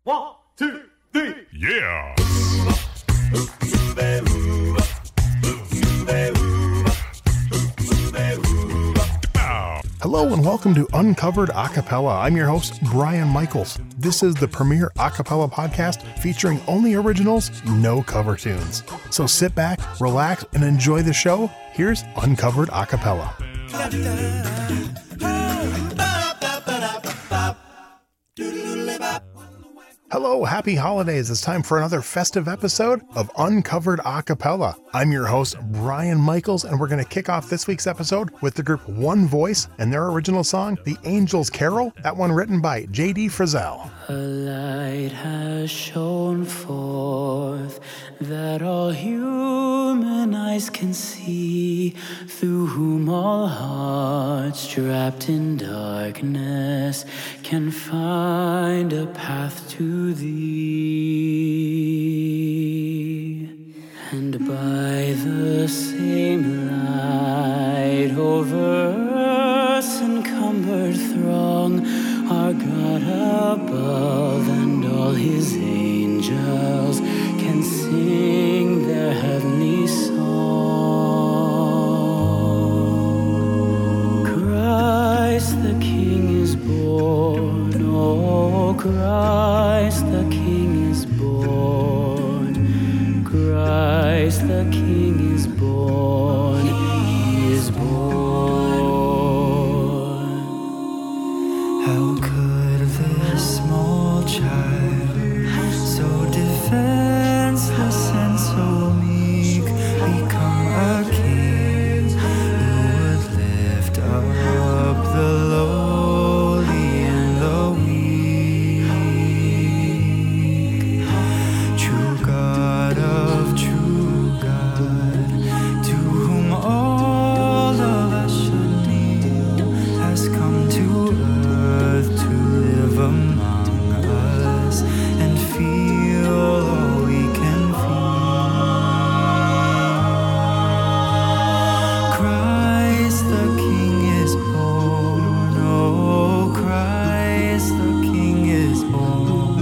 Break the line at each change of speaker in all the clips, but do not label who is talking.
1, 2, 3.
Yeah!
Hello and welcome to Uncovered Acapella. I'm your host, Brian Michaels. This is the premier acapella podcast featuring only originals, no cover tunes. So sit back, relax, and enjoy the show. Here's Uncovered Acapella. Hello, happy holidays. It's time for another festive episode of Uncovered Acapella. I'm your host, Brian Michaels, and we're going to kick off this week's episode with the group One Voice and their original song, The Angel's Carol, that one written by J.D. Frizzell.
A light has shone forth that all human eyes can see, through whom all hearts trapped in darkness can find a path to thee. And by the same light over us encumbered throng, our God above and all his angels can sing their heavenly song. Christ the King is born, oh Christ the King is born. Christ the King is born, he is born. How could this small child, so defenseless and so meek, become a king who would lift up the lowly and the weak? True God of true God, to whom all of us should kneel, has come to earth to live among us and feel all we can feel. Christ the King is born, oh Christ the King is born.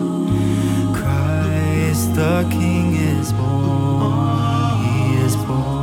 Christ the King is born, he is born.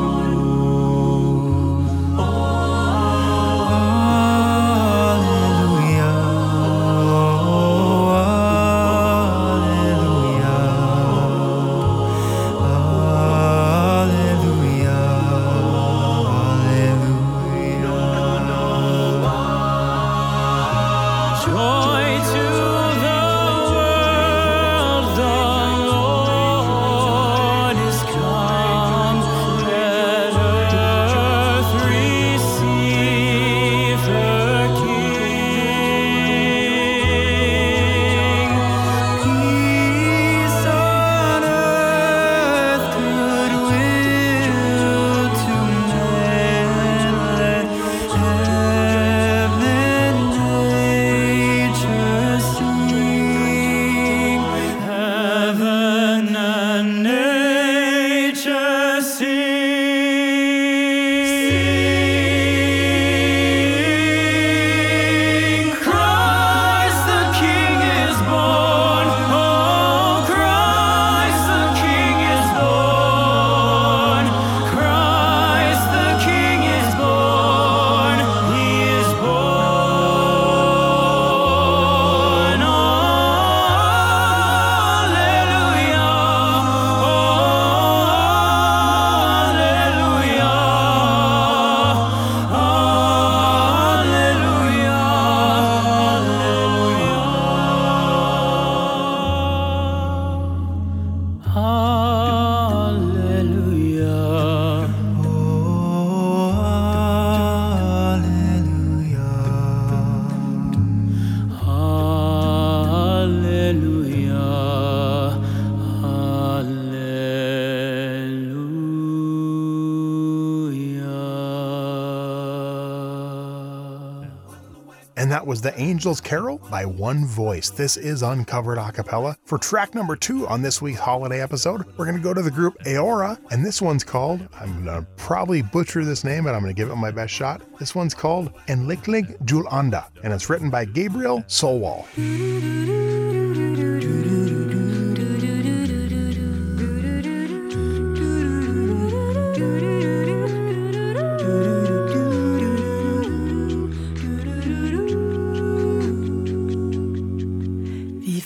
And that was The Angel's Carol by One Voice. This is Uncovered Acapella. For track number 2 on this week's holiday episode, we're going to go to the group Aora, and this one's called, I'm going to probably butcher this name, but I'm going to give it my best shot. This one's called En Lycklig Julanda, and it's written by Gabriel Solwall.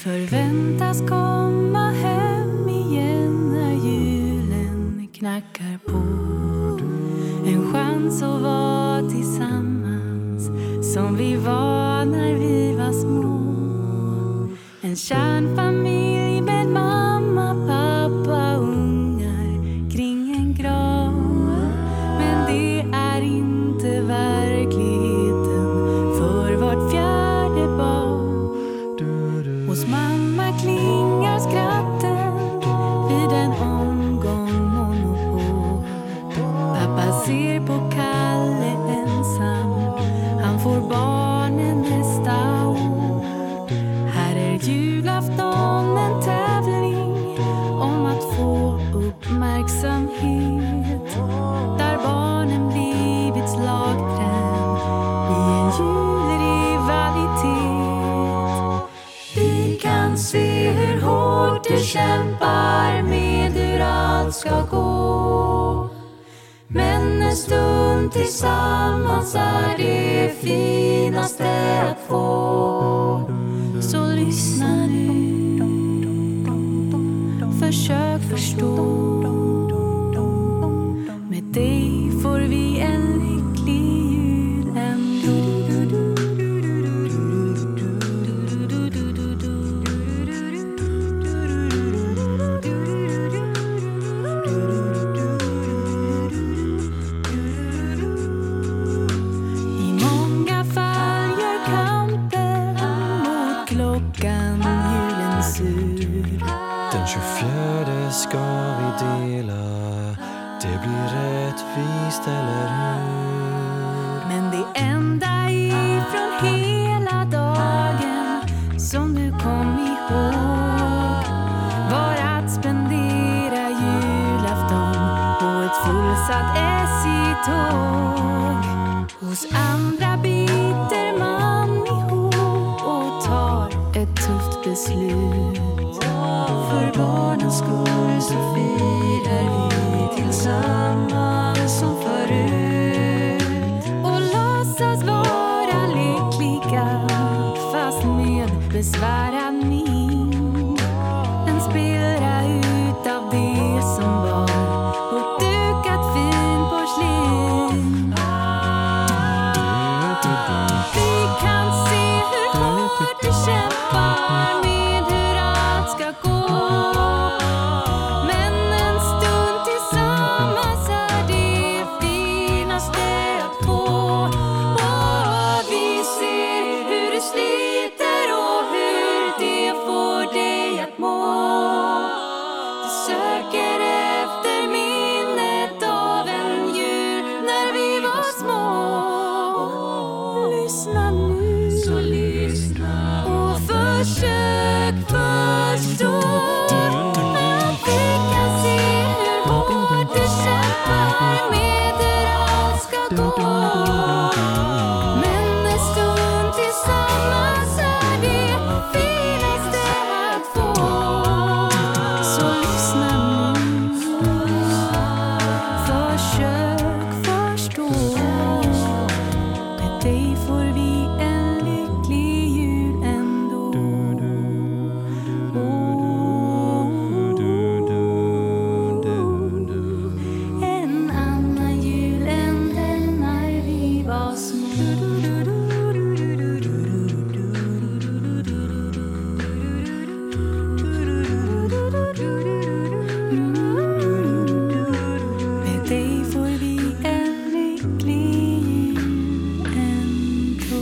förväntas komma hem igen när julen knackar på. En chans att vara tillsammans som vi var när vi var små. En kärnfamilj med mamma, pappa, ungar kring en grav. Men det är inte verkligheten för vårt fjärde barn. Hos mamma klingar skratten vid en omgång monopol. Pappa ser på Kalle ensam, han får barnen nästa år. Här är julafton en tävling om att få uppmärksamhet. Där barnen blivit slagträn i en julrivalitet. Vi kan se hur hårt de kämpar med hur allt ska gå. Men en stund tillsammans är det finaste att få. Så lyssna nu, försök förstå. Med dig får vi en lycklig jul ändå. I många fall gör kampen mot klockan julen sur.
Den 24 ska vi dela, det blir rättvist, eller hur?
Men det enda ifrån hela dagen som du kom ihåg var att spendera julafton på ett fullsatt SJ-tåg. Hos andra biter man ihop och tar ett tufft beslut. För barnens skull så firar vi tillsammans som förut. Och låtsas vara lyckliga fast med besvärad min. En spillra ut av det som var och dukat fin porslin. Vi kan se hur hårt det kämpar med hur allt ska gå. Men en stund tillsammans är det finaste att få. Och vi ser hur det sliter och hur det får dig att må. Du söker efter minnet av en jul när vi var små. Lyssna nu, så lyssna och försök förstå. Att vi kan se hur hårt det kämpar med hur allt ska gå. Men en stund tillsammans är det finaste att få. Så lyssna nu, försök förstå. Med dig får vi en lycklig jul ändå. En annan jul än den när vi var små. Med dig får vi en lycklig jul ändå.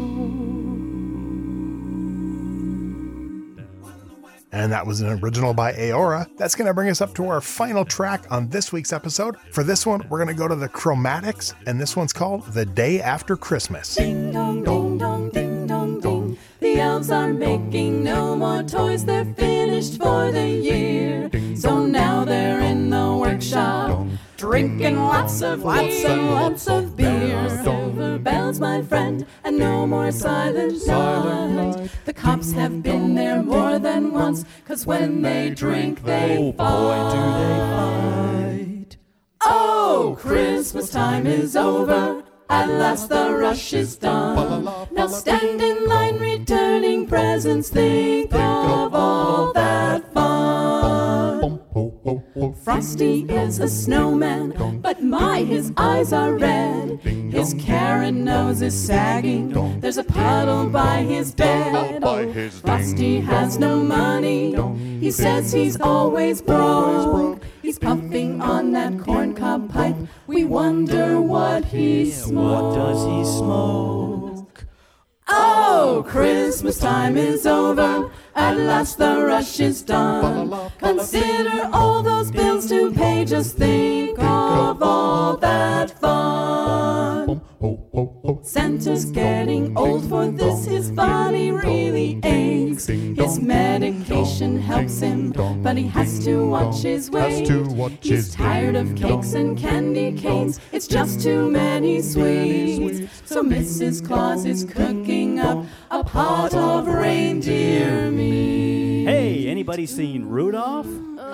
And that was an original by Aora. That's going to bring us up to our final track on this week's episode. For this one, we're going to go to the Chromatics, and this one's called The Day After Christmas.
Ding dong, ding dong, ding dong, dong. The elves are making no more toys, they're finished for the year. So now they're in the workshop, drinking lots and lots of beer. Silver bells, my friend, and no more silent night. The cops have been there more than once, 'cause when they drink they fight.
do they fight?
Oh, Christmas time is over. At last the rush is done. Now stand in line, return opening presents, think of all that fun. Frosty is a snowman, but my, his eyes are red. His carrot nose is sagging, there's a puddle by his bed. Oh, Frosty has no money, he says he's always broke. He's puffing on that corncob pipe, we wonder what he smokes.
What does he smoke?
Oh, Christmas time is over, at last the rush is done. Consider all those bills to pay, just think of all that fun. Santa's getting old, for this his body really aches. His medication helps him, but he has to watch his weight. He's tired of cakes and candy canes, it's just too many sweets. So Mrs. Claus is cooking up a pot of reindeer meat.
Hey, anybody seen Rudolph?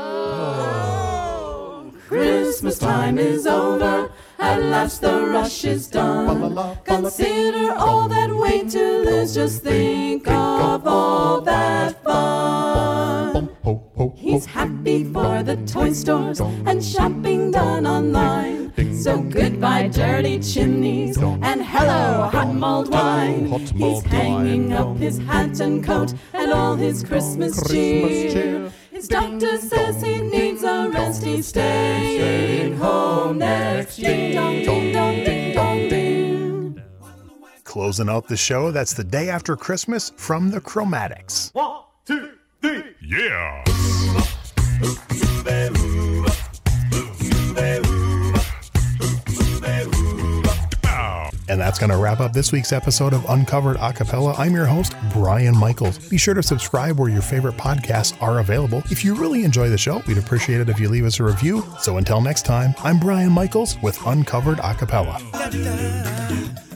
Christmas time is over, at last the rush is done. Consider all that weight to lose, just think of all that fun. He's happy for the toy stores and shopping done online. So goodbye dirty chimneys and hello hot mulled wine. He's hanging up his hat and coat and all his Christmas cheer. His doctor says he needs a rest, he's staying home next year. Ding dong, ding dong, ding dong, ding.
Closing out the show, that's The Day After Christmas from the Chromatics.
1, 2, 3, yeah!
And that's going to wrap up this week's episode of Uncovered Acapella. I'm your host, Brian Michaels. Be sure to subscribe where your favorite podcasts are available. If you really enjoy the show, we'd appreciate it if you leave us a review. So until next time, I'm Brian Michaels with Uncovered Acapella.